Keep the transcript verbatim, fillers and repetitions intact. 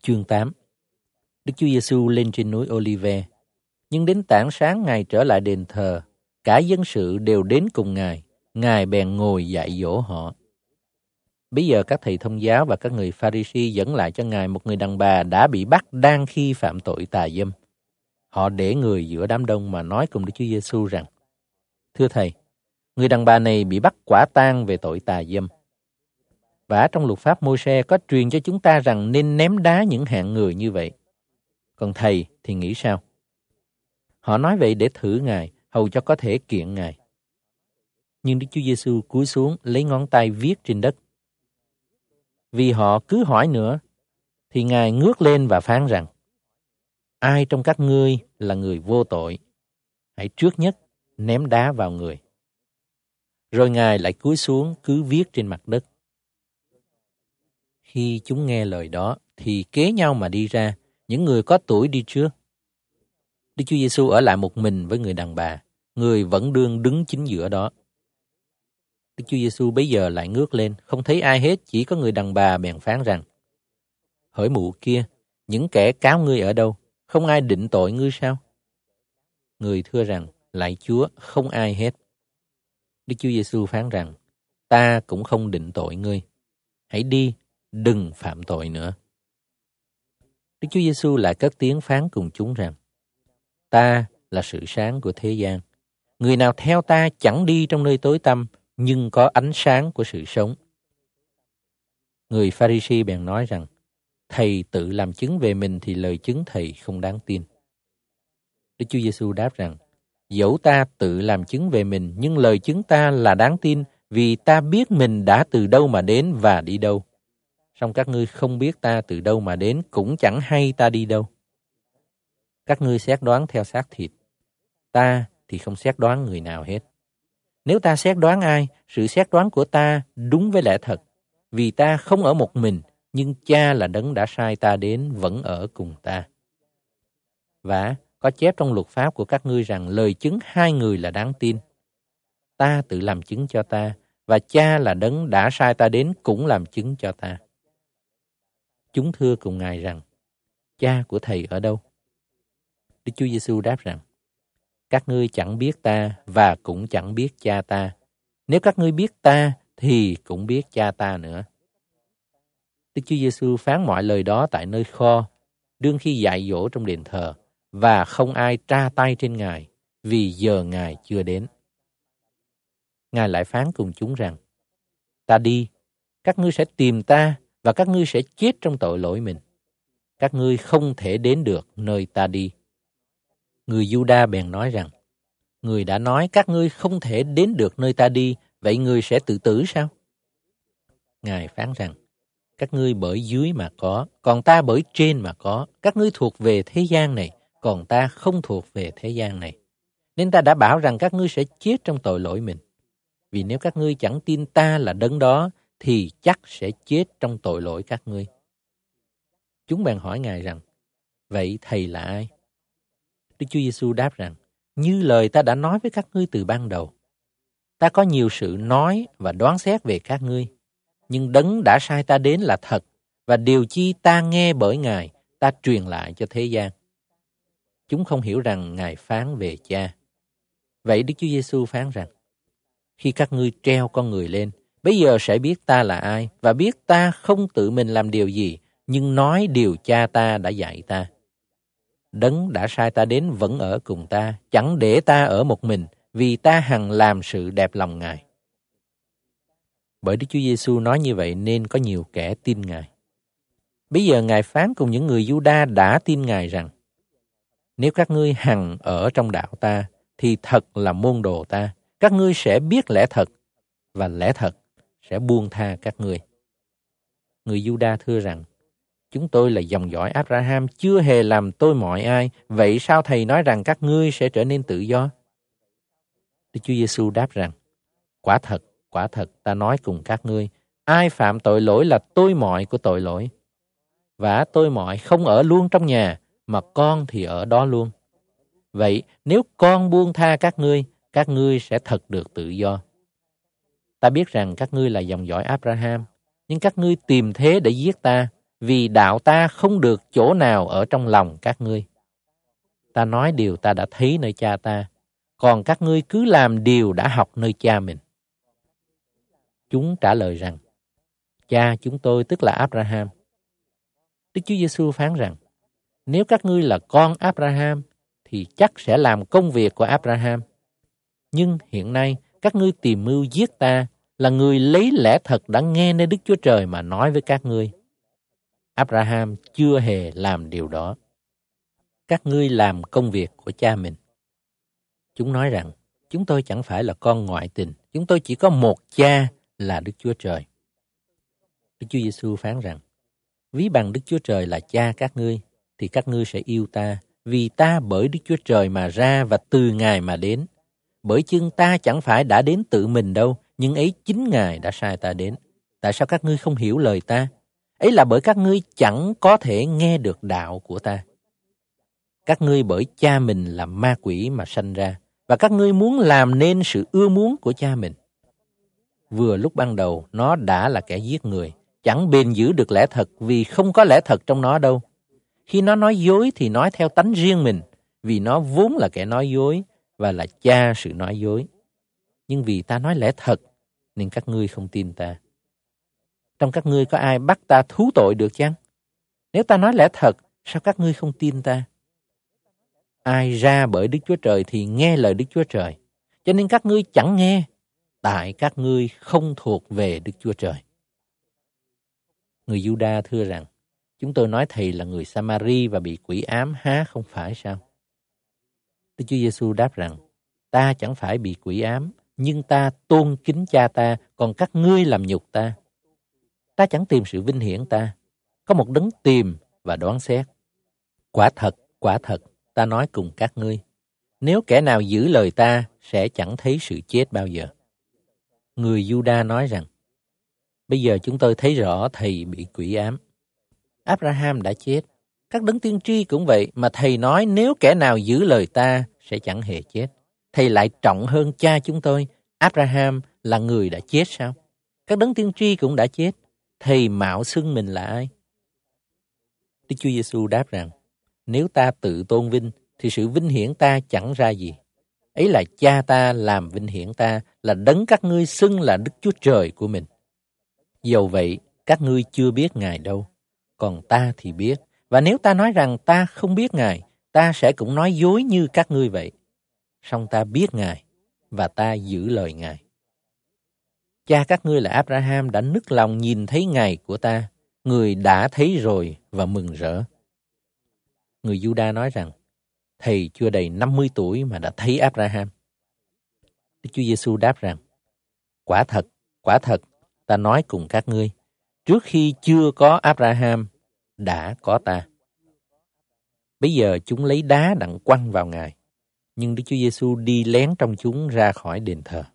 Chương tám. Đức Chúa Giêsu lên trên núi Ô-li-ve, nhưng đến tảng sáng Ngài trở lại đền thờ, cả dân sự đều đến cùng Ngài, Ngài bèn ngồi dạy dỗ họ. Bây giờ các thầy thông giáo và các người Pha-ri-si dẫn lại cho Ngài một người đàn bà đã bị bắt đang khi phạm tội tà dâm. Họ để người giữa đám đông mà nói cùng Đức Chúa Giêsu rằng: Thưa Thầy, người đàn bà này bị bắt quả tang về tội tà dâm. Và trong luật pháp Môi-se có truyền cho chúng ta rằng nên ném đá những hạng người như vậy. Còn Thầy thì nghĩ sao? Họ nói vậy để thử Ngài, hầu cho có thể kiện Ngài. Nhưng Đức Chúa Giêsu cúi xuống lấy ngón tay viết trên đất. Vì họ cứ hỏi nữa, thì Ngài ngước lên và phán rằng: Ai trong các ngươi là người vô tội, hãy trước nhất ném đá vào người. Rồi Ngài lại cúi xuống cứ viết trên mặt đất. Khi chúng nghe lời đó, thì kế nhau mà đi ra, những người có tuổi đi trước. Đức Chúa Giêsu ở lại một mình với người đàn bà, người vẫn đương đứng chính giữa đó. Đức Chúa Giêsu bấy giờ lại ngước lên, không thấy ai hết, chỉ có người đàn bà bèn phán rằng: Hỡi mụ kia, những kẻ cáo ngươi ở đâu? Không ai định tội ngươi sao? Người thưa rằng: Lạy Chúa, không ai hết. Đức Chúa Giêsu phán rằng: Ta cũng không định tội ngươi. Hãy đi, đừng phạm tội nữa. Đức Chúa Giêsu lại cất tiếng phán cùng chúng rằng: Ta là sự sáng của thế gian. Người nào theo ta chẳng đi trong nơi tối tăm, nhưng có ánh sáng của sự sống. Người Pha-ri-si bèn nói rằng: Thầy tự làm chứng về mình thì lời chứng Thầy không đáng tin. Đức Chúa Giêsu đáp rằng: Dẫu ta tự làm chứng về mình, nhưng lời chứng ta là đáng tin, vì ta biết mình đã từ đâu mà đến và đi đâu. Song các ngươi không biết ta từ đâu mà đến, cũng chẳng hay ta đi đâu. Các ngươi xét đoán theo xác thịt, ta thì không xét đoán người nào hết. Nếu ta xét đoán ai, sự xét đoán của ta đúng với lẽ thật, vì ta không ở một mình, nhưng Cha là đấng đã sai ta đến vẫn ở cùng ta. Và có chép trong luật pháp của các ngươi rằng lời chứng hai người là đáng tin. Ta tự làm chứng cho ta, và Cha là đấng đã sai ta đến cũng làm chứng cho ta. Chúng thưa cùng Ngài rằng: Cha của Thầy ở đâu? Đức Chúa Giêsu đáp rằng: Các ngươi chẳng biết ta và cũng chẳng biết Cha ta. Nếu các ngươi biết ta thì cũng biết Cha ta nữa. Đức Chúa Giêsu phán mọi lời đó tại nơi kho, đương khi dạy dỗ trong đền thờ, và không ai tra tay trên Ngài, vì giờ Ngài chưa đến. Ngài lại phán cùng chúng rằng: Ta đi, các ngươi sẽ tìm ta, và các ngươi sẽ chết trong tội lỗi mình. Các ngươi không thể đến được nơi ta đi. Người Giu-đa bèn nói rằng: Người đã nói các ngươi không thể đến được nơi ta đi, vậy người sẽ tự tử sao? Ngài phán rằng: Các ngươi bởi dưới mà có, còn ta bởi trên mà có. Các ngươi thuộc về thế gian này, còn ta không thuộc về thế gian này. Nên ta đã bảo rằng các ngươi sẽ chết trong tội lỗi mình. Vì nếu các ngươi chẳng tin ta là đấng đó, thì chắc sẽ chết trong tội lỗi các ngươi. Chúng bèn hỏi Ngài rằng: Vậy Thầy là ai? Đức Chúa Giêsu đáp rằng: Như lời ta đã nói với các ngươi từ ban đầu. Ta có nhiều sự nói và đoán xét về các ngươi, nhưng đấng đã sai ta đến là thật, và điều chi ta nghe bởi Ngài, ta truyền lại cho thế gian. Chúng không hiểu rằng Ngài phán về Cha. Vậy Đức Chúa Giêsu phán rằng: Khi các ngươi treo con người lên, bây giờ sẽ biết ta là ai, và biết ta không tự mình làm điều gì, nhưng nói điều Cha ta đã dạy ta. Đấng đã sai ta đến vẫn ở cùng ta, chẳng để ta ở một mình, vì ta hằng làm sự đẹp lòng Ngài. Bởi Đức Chúa Giêsu nói như vậy nên có nhiều kẻ tin Ngài. Bây giờ Ngài phán cùng những người Giu-đa đã tin Ngài rằng: Nếu các ngươi hằng ở trong đạo ta, thì thật là môn đồ ta. Các ngươi sẽ biết lẽ thật, và lẽ thật sẽ buông tha các ngươi. Người Giu-đa thưa rằng: Chúng tôi là dòng dõi Abraham, chưa hề làm tôi mọi ai. Vậy sao Thầy nói rằng các ngươi sẽ trở nên tự do? Đức Chúa Giêsu đáp rằng: Quả thật, quả thật ta nói cùng các ngươi, ai phạm tội lỗi là tôi mọi của tội lỗi. Và tôi mọi không ở luôn trong nhà, mà con thì ở đó luôn. Vậy nếu con buông tha các ngươi, các ngươi sẽ thật được tự do. Ta biết rằng các ngươi là dòng dõi Abraham, nhưng các ngươi tìm thế để giết ta, vì đạo ta không được chỗ nào ở trong lòng các ngươi. Ta nói điều ta đã thấy nơi cha ta, còn các ngươi cứ làm điều đã học nơi cha mình. Chúng trả lời rằng, cha chúng tôi tức là Abraham. Đức Chúa Giêsu phán rằng, nếu các ngươi là con Abraham, thì chắc sẽ làm công việc của Abraham. Nhưng hiện nay, các ngươi tìm mưu giết ta, là người lấy lẽ thật đã nghe nơi Đức Chúa Trời mà nói với các ngươi. Abraham chưa hề làm điều đó. Các ngươi làm công việc của cha mình. Chúng nói rằng, chúng tôi chẳng phải là con ngoại tình, chúng tôi chỉ có một cha là Đức Chúa Trời. Đức Chúa Giêsu phán rằng, ví bằng Đức Chúa Trời là cha các ngươi, thì các ngươi sẽ yêu ta, vì ta bởi Đức Chúa Trời mà ra và từ Ngài mà đến. Bởi chưng ta chẳng phải đã đến tự mình đâu, nhưng ấy chính Ngài đã sai ta đến. Tại sao các ngươi không hiểu lời ta? Ấy là bởi các ngươi chẳng có thể nghe được đạo của ta. Các ngươi bởi cha mình là ma quỷ mà sanh ra, và các ngươi muốn làm nên sự ưa muốn của cha mình. Vừa lúc ban đầu, nó đã là kẻ giết người, chẳng bền giữ được lẽ thật vì không có lẽ thật trong nó đâu. Khi nó nói dối thì nói theo tánh riêng mình, vì nó vốn là kẻ nói dối và là cha sự nói dối. Nhưng vì ta nói lẽ thật, nên các ngươi không tin ta. Trong các ngươi có ai bắt ta thú tội được chăng? Nếu ta nói lẽ thật, sao các ngươi không tin ta? Ai ra bởi Đức Chúa Trời thì nghe lời Đức Chúa Trời. Cho nên các ngươi chẳng nghe, tại các ngươi không thuộc về Đức Chúa Trời. Người Giu-đa thưa rằng, chúng tôi nói thầy là người Sa-ma-ri và bị quỷ ám há không phải sao? Đức Chúa Giêsu đáp rằng, ta chẳng phải bị quỷ ám, nhưng ta tôn kính cha ta, còn các ngươi làm nhục ta. Ta chẳng tìm sự vinh hiển ta, có một đấng tìm và đoán xét. Quả thật, quả thật, ta nói cùng các ngươi, nếu kẻ nào giữ lời ta sẽ chẳng thấy sự chết bao giờ. Người Giu-đa nói rằng, bây giờ chúng tôi thấy rõ thầy bị quỷ ám. Abraham đã chết, các đấng tiên tri cũng vậy, mà thầy nói nếu kẻ nào giữ lời ta sẽ chẳng hề chết. Thầy lại trọng hơn cha chúng tôi, Abraham là người đã chết sao? Các đấng tiên tri cũng đã chết, thầy mạo xưng mình là ai? Đức Chúa Giêsu đáp rằng, nếu ta tự tôn vinh, thì sự vinh hiển ta chẳng ra gì. Ấy là cha ta làm vinh hiển ta, là đấng các ngươi xưng là Đức Chúa Trời của mình. Dầu vậy, các ngươi chưa biết Ngài đâu, còn ta thì biết. Và nếu ta nói rằng ta không biết Ngài, ta sẽ cũng nói dối như các ngươi vậy. Song ta biết Ngài, và ta giữ lời Ngài. Cha các ngươi là Abraham đã nức lòng nhìn thấy ngày của ta, người đã thấy rồi và mừng rỡ. Người Giu-đa nói rằng, thầy chưa đầy năm mươi tuổi mà đã thấy Abraham. Đức Chúa Giêsu đáp rằng, quả thật, quả thật, ta nói cùng các ngươi, trước khi chưa có Abraham, đã có ta. Bây giờ chúng lấy đá đặng quăng vào Ngài, nhưng Đức Chúa Giêsu đi lén trong chúng ra khỏi đền thờ.